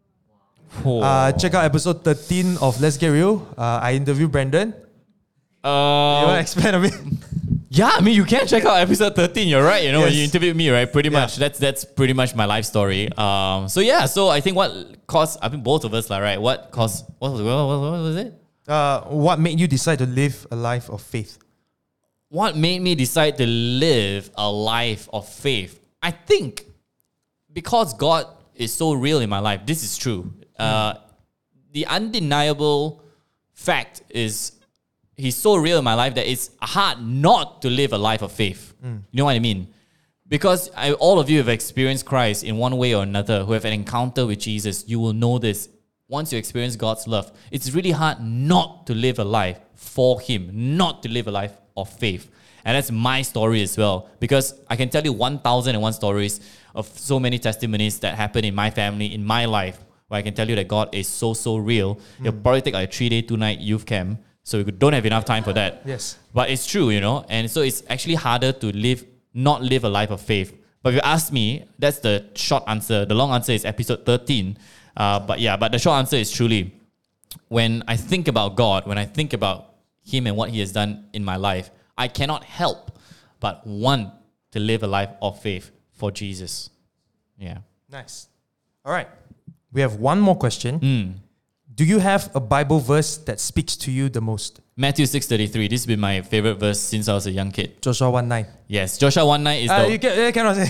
Oh. Uh, check out episode thirteen of Let's Get Real. Uh, I interviewed Brandon. You want to Uh, explain a bit? yeah, I mean, you can check out episode thirteen. You're right. You know, when Yes. you interviewed me, right? Pretty Yeah. much. That's that's pretty much my life story. Um. So yeah. So I think what caused. I think both of us, like, right? What caused? What was? What, what, what was it? Uh, what made you decide to live a life of faith? What made me decide to live a life of faith? I think because God is so real in my life. This is true. Uh, the undeniable fact is He's so real in my life that it's hard not to live a life of faith. You know what I mean? Because I, all of you have experienced Christ in one way or another, who have an encounter with Jesus, you will know this. Once you experience God's love, it's really hard not to live a life for Him, not to live a life of faith. And that's my story as well. Because I can tell you one thousand one stories of so many testimonies that happen in my family, in my life, where I can tell you that God is so, so real. You'll probably take like a three-day, two-night youth camp, so we don't have enough time for that. Yes. But it's true, you know, and so it's actually harder to live, not live a life of faith. But if you ask me, that's the short answer. The long answer is episode thirteen. Uh, but yeah, but the short answer is truly, when I think about God, when I think about Him and what He has done in my life, I cannot help but want to live a life of faith for Jesus. Yeah. Nice. All right. We have one more question. Mm. Do you have a Bible verse that speaks to you the most? Matthew six thirty-three. This has been my favorite verse since I was a young kid. Joshua one nine. Yes, Joshua one nine is Uh, the... you, can, you cannot say.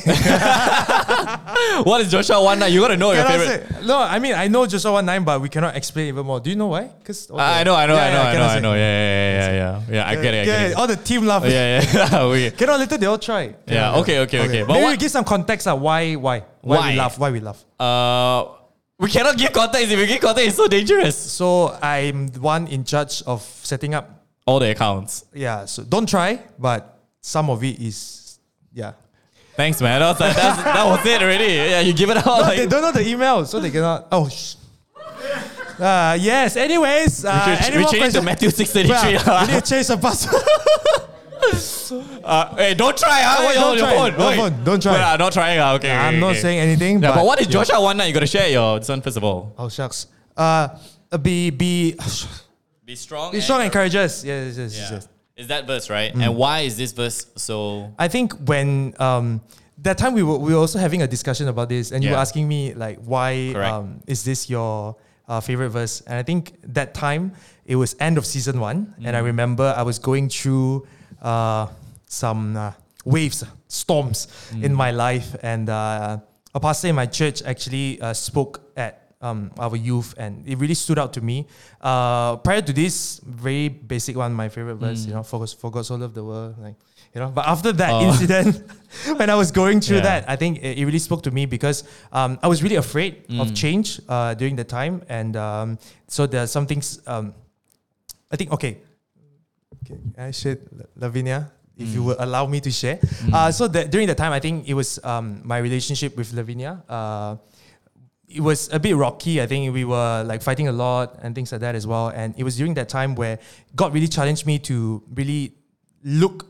What is Joshua one nine? You got to know your Cannot favorite... say. No, I mean, I know Joshua one nine, but we cannot explain even more. Do you know why? Because I know, I know, I know, I know, I know. Yeah, yeah, yeah, yeah. Yeah, I get it, I get it. All the team laughing. Yeah, yeah. we, Cannot later they all try. Yeah, okay, okay, okay. But Maybe what- we give some context. Uh, why, why, why, Why? we laugh? Why we laugh? uh, we cannot give context. If we give context, it's so dangerous. So I'm the one in charge of setting up. All the accounts. Yeah. So don't try, but some of it is yeah. Thanks, man. That was, that's, that was it already. Yeah, you give it out. No, like, they don't know the email, so they cannot. Oh, sh- uh, yes. Anyways, uh, we should, any we more change it to questions? Matthew six thirty-three. Well, we need to change the password. Uh, hey, don't try, huh? Hey, What, don't on your try. phone? No Wait. phone, don't try. Well, uh, not trying. Uh, okay, Yeah, I'm okay, not okay. saying anything. Yeah, but, but what is yeah. Joshua one now? You got to share your this one first of all. Oh shucks. Uh, uh, be be Be strong. be strong and courageous. Yes, yes, yes, Yeah. yes. Is that verse right? And why is this verse so? I think when um that time we were we were also having a discussion about this, and you Yeah. were asking me like why Correct. um is this your uh, favorite verse? And I think that time it was end of season one, and I Mm. remember I was going through uh some uh, waves, storms Mm. in my life, and uh, a pastor in my church actually uh, spoke at um, our youth, and it really stood out to me. Uh, prior to this, very basic one, my favorite verse, you know, for, for God so loved the world, like, you know. But after that Oh. incident, when I was going through Yeah. that, I think it, it really spoke to me because um, I was really afraid Mm. of change uh, during the time, and um, so there are some things. Um, I think okay, okay, I share Lavinia. If Mm. you will allow me to share. Uh, so that during the time, I think it was um, my relationship with Lavinia. Uh, it was a bit rocky. I think we were like fighting a lot and things like that as well. And it was during that time where God really challenged me to really look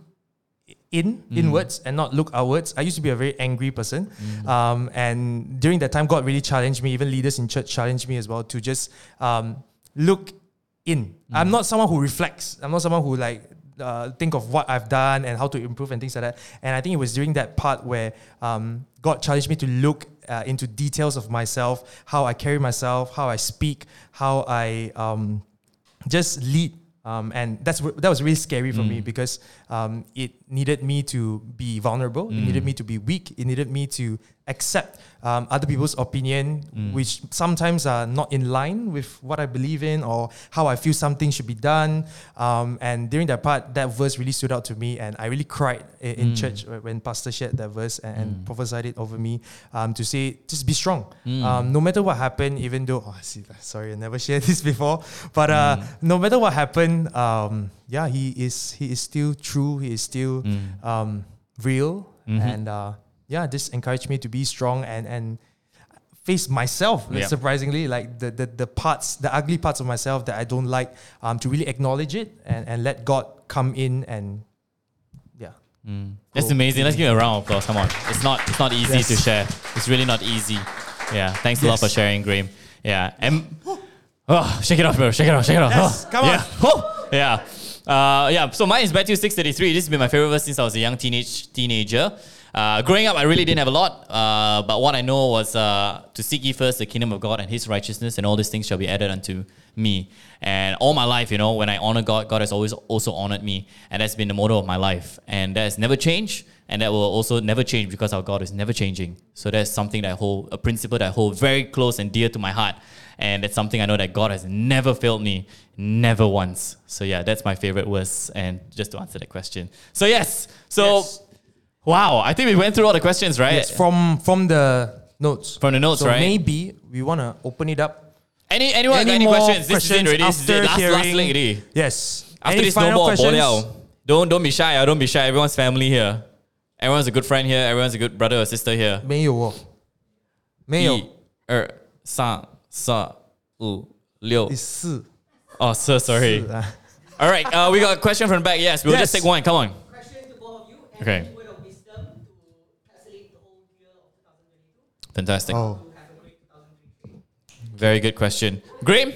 in, inwards and not look outwards. I used to be a very angry person. Um, and during that time, God really challenged me, even leaders in church challenged me as well to just um, look in. I'm not someone who reflects. I'm not someone who like uh, think of what I've done and how to improve and things like that. And I think it was during that part where um, God challenged me to look uh, into details of myself, how I carry myself, how I speak, how I um, just lead. Um, and that's w- that was really scary for me because um, it needed me to be vulnerable. It needed me to be weak. It needed me to accept um, other people's opinion, which sometimes are not in line with what I believe in or how I feel something should be done. Um, and during that part, that verse really stood out to me, and I really cried in, in church when Pastor shared that verse and, and prophesied it over me um, to say, just be strong. Um, no matter what happened, even though, oh, I see, sorry, I never shared this before, but uh, no matter what happened, um, yeah, he is he is still true. He is still um, real, and uh, yeah, this encouraged me to be strong and and face myself. Yeah. Surprisingly, like the, the the parts, the ugly parts of myself that I don't like, um, to really acknowledge it and and let God come in and yeah. That's amazing. Let's give it a round of applause. Come on. It's not it's not easy Yes. to share. It's really not easy. Yeah. Thanks a lot for Yes. sharing, Graham. Yeah. And oh, shake it off, bro. Shake it off. Shake it off. Yes, Oh, come on. yeah. Oh, yeah. Uh, yeah. So mine is Matthew six thirty-three. This has been my favorite verse since I was a young teenage teenager. Uh, growing up, I really didn't have a lot, uh, but what I know was uh, to seek ye first the kingdom of God and His righteousness, and all these things shall be added unto me. And all my life, you know, when I honor God, God has always also honored me, and that's been the motto of my life. And that has never changed, and that will also never change because our God is never changing. So that's something that I hold, a principle that I hold very close and dear to my heart. And that's something I know that God has never failed me, never once. So yeah, that's my favorite verse. And just to answer that question. So yes, so Yes. wow, I think we went through all the questions, right? Yes, from from the notes. From the notes, so right? maybe we want to open it up. Any anyone Any got any more questions? This is it already. This is it. after Last, last hearing- link already. Yes. After Any this, no final more questions? bo Don't don't be shy. ah, Don't be shy. Everyone's family here. Everyone's a good friend here. Everyone's a good brother or sister here. 没有哦，没有， 一二三四五六。 第四 Oh, so sorry. 啊 All right, uh, we got a question from the back. Yes, we'll just Yes. take one. Come on. Question to both of you and Okay. any word of wisdom to facilitate the whole year of twenty twenty-two. Fantastic. Oh, To have a great twenty twenty-three. Very good question. Graham?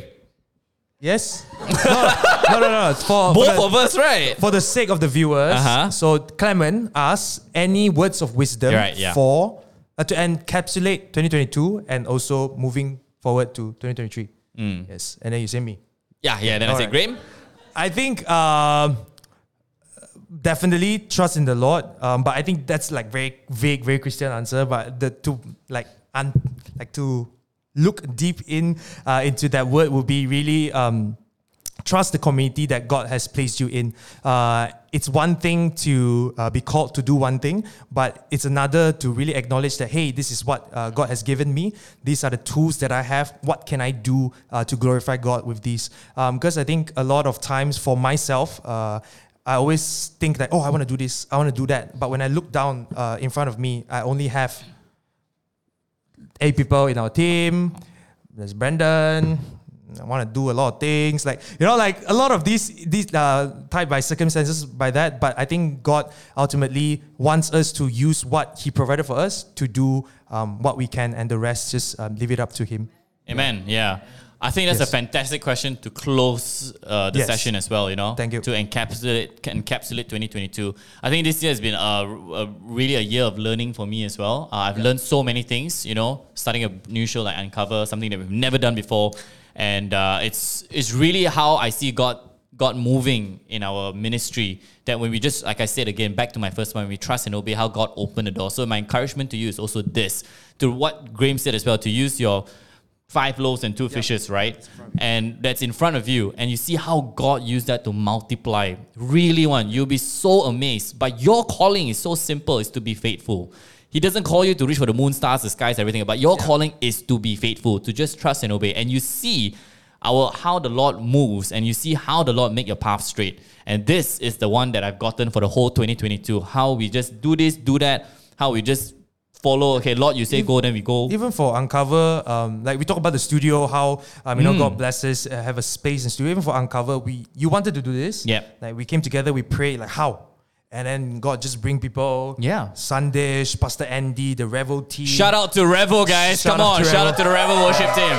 yes. no, no, no, no. For, for, Both the, of us, right? for the sake of the viewers, Uh-huh. so Clement asks any words of wisdom You're right, yeah. for uh, to encapsulate twenty twenty-two and also moving forward to twenty twenty-three. Mm. Yes, and then you say me. Yeah, yeah. Then I All say, right. Graham? I think um, definitely trust in the Lord. Um, but I think that's like very vague, very Christian answer. But the to like un, like to look deep in uh, into that word would be really um, trust the community that God has placed you in. Uh, it's one thing to uh, be called to do one thing, but it's another to really acknowledge that, hey, this is what uh, God has given me. These are the tools that I have. What can I do uh, to glorify God with these? Because I think a lot of times for myself, uh, I always think that, oh, I want to do this, I want to do that. But when I look down uh, in front of me, I only have eight people in our team. There's Brendan, I want to do a lot of things. Like, you know, like a lot of these, these uh, tied by circumstances by that. But I think God ultimately wants us to use what He provided for us to do um, what we can, and the rest just um, leave it up to Him. Amen. Yeah. I think that's Yes. a fantastic question to close uh, the Yes. session as well, you know. Thank you. To encapsulate encapsulate twenty twenty-two. I think this year has been a, a really a year of learning for me as well. Uh, I've learned so many things, you know, starting a new show like Uncover, something that we've never done before. And uh, it's it's really how I see God God moving in our ministry, that when we just, like I said again, back to my first one, we trust and obey, how God opened the door. So my encouragement to you is also this, to what Graham said as well, to use your five loaves and two fishes, right? And that's in front of you. And you see how God used that to multiply. Really, one, you'll be so amazed. But your calling is so simple, is to be faithful. He doesn't call you to reach for the moon, stars, the skies, everything. But your calling is to be faithful, to just trust and obey. And you see our how the Lord moves, and you see how the Lord make your path straight. And this is the one that I've gotten for the whole twenty twenty-two. How we just do this, do that. How we just follow, okay, Lord, you say go, then we go. Even for Uncover, um, like we talk about the studio, how um, you know Mm. God bless us, uh, have a space in studio. Even for Uncover, we you wanted to do this. Yeah. Like we came together, we prayed, like how, and then God just bring people. Yeah. Sandesh, Pastor Andy, the Revel team. Shout out to Revel, guys. Shout Come out on, to shout Revel. out to the Revel worship team.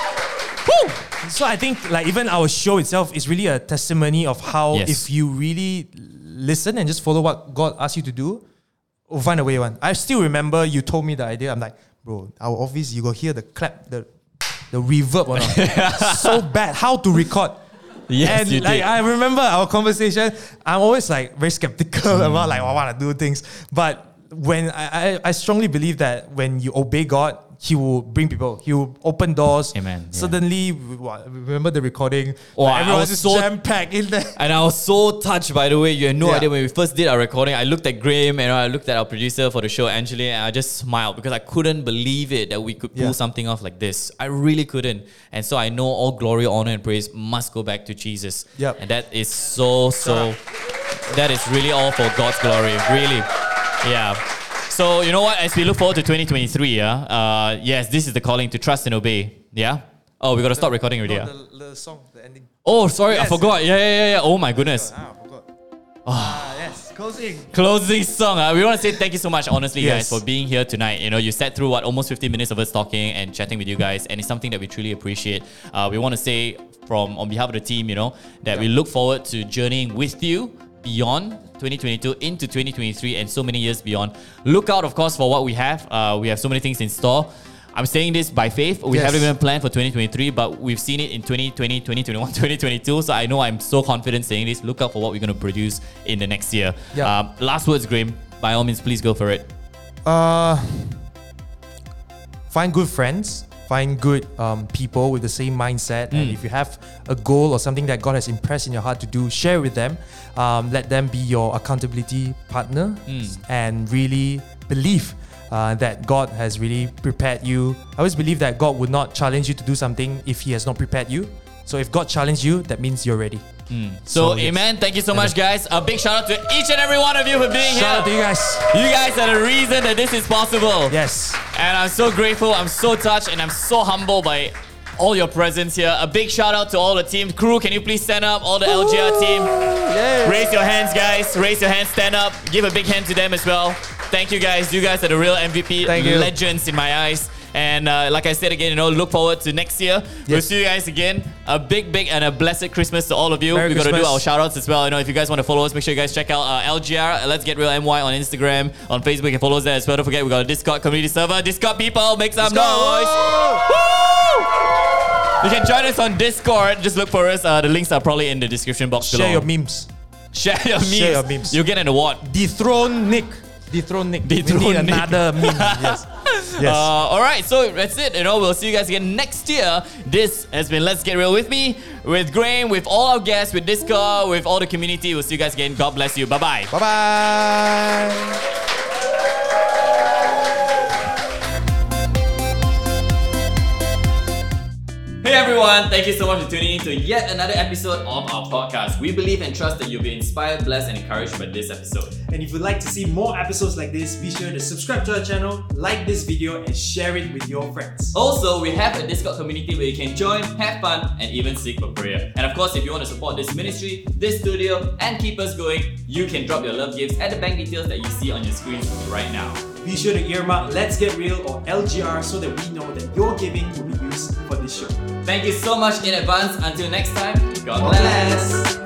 So I think like even our show itself is really a testimony of how Yes. if you really listen and just follow what God asks you to do, we'll find a way. One. I still remember you told me the idea. I'm like, bro, our office, you go hear the clap, the the reverb or not. So bad. How to record? Yes, and you like did. I remember our conversation, I'm always like very skeptical Mm. about like I want to do things. But when I, I, I strongly believe that when you obey God, He will bring people. He will open doors. Amen, yeah. Suddenly, what, remember the recording? Oh, Like, I everyone's was just so- jam-packed in there. And I was so touched, by the way. You had no Yeah. idea when we first did our recording. I looked at Graham and I looked at our producer for the show, Angela, and I just smiled because I couldn't believe it that we could pull Yeah. something off like this. I really couldn't. And so I know all glory, honor, and praise must go back to Jesus. Yep. And that is so, so, that is really all for God's glory. Really. Yeah. So, you know what? As we look forward to twenty twenty-three, yeah, uh, yes, this is the calling to trust and obey. Yeah? Oh, we got to stop recording already. No, yeah? the, the song, the ending. Oh, sorry, I Yes, forgot. Yeah, yeah, yeah, yeah. Oh my goodness. Ah, I forgot. Ah, yes, closing. Closing song. Uh, we want to say thank you so much, honestly, Yes. guys, for being here tonight. You know, you sat through what almost fifteen minutes of us talking and chatting with you guys, and it's something that we truly appreciate. Uh, we want to say from on behalf of the team, you know, that we look forward to journeying with you beyond twenty twenty-two into twenty twenty-three and so many years beyond. Look out, of course, for what we have. Uh, we have so many things in store. I'm saying this by faith. We Yes. haven't even planned for twenty twenty-three, but we've seen it in twenty twenty, twenty twenty-one, twenty twenty-two. So I know I'm so confident saying this. Look out for what we're going to produce in the next year. Yeah. Um, last words, Graham. By all means, please go for it. Uh, find good friends. Find good um, people with the same mindset. And if you have a goal or something that God has impressed in your heart to do, share with them. Um, let them be your accountability partner and really believe uh, that God has really prepared you. I always believe that God would not challenge you to do something if He has not prepared you. So if God challenged you, that means you're ready. So, So, yes. amen. Thank you so much, guys. A big shout out to each and every one of you for being Shout out to here. you guys. You guys are the reason that this is possible. Yes. And I'm so grateful, I'm so touched, and I'm so humbled by all your presence here. A big shout out to all the team. Crew, can you please stand up? All the L G R team. Raise your hands, guys. Raise your hands, stand up. Give a big hand to them as well. Thank you, guys. You guys are the real M V P Thank you. legends in my eyes. And uh, like I said again, you know, look forward to next year. We'll Yes. see you guys again. A big, big, and a blessed Christmas to all of you. Merry We're gonna do Christmas. our shout outs as well. You know, if you guys want to follow us, make sure you guys check out uh, L G R, Let's Get Real M Y on Instagram, on Facebook, you can follow us there as well. Don't forget, we got a Discord community server. Discord people, make some noise. Woo! You can join us on Discord. Just look for us. Uh, the links are probably in the description box Share below. your memes. Share your memes. Share your memes. You'll get an award. Dethrone Nick. Dethrone Nick. Dethrone we need Nick. another meme. Yes. Yes. Uh, all right, so that's it. You know, we'll see you guys again next year. This has been Let's Get Real with me, with Graham, with all our guests, with Discord, with all the community. We'll see you guys again. God bless you. Bye bye. Bye bye. Hey everyone. everyone, thank you so much for tuning in to yet another episode of our podcast. We believe and trust that you'll be inspired, blessed, and encouraged by this episode. And if you'd like to see more episodes like this, be sure to subscribe to our channel, like this video, and share it with your friends. Also, we have a Discord community where you can join, have fun, and even seek for prayer. And of course, if you want to support this ministry, this studio, and keep us going, you can drop your love gifts at the bank details that you see on your screens right now. Be sure to earmark Let's Get Real or L G R so that we know that your giving will be used for this show. Thank you so much in advance. Until next time, God bless.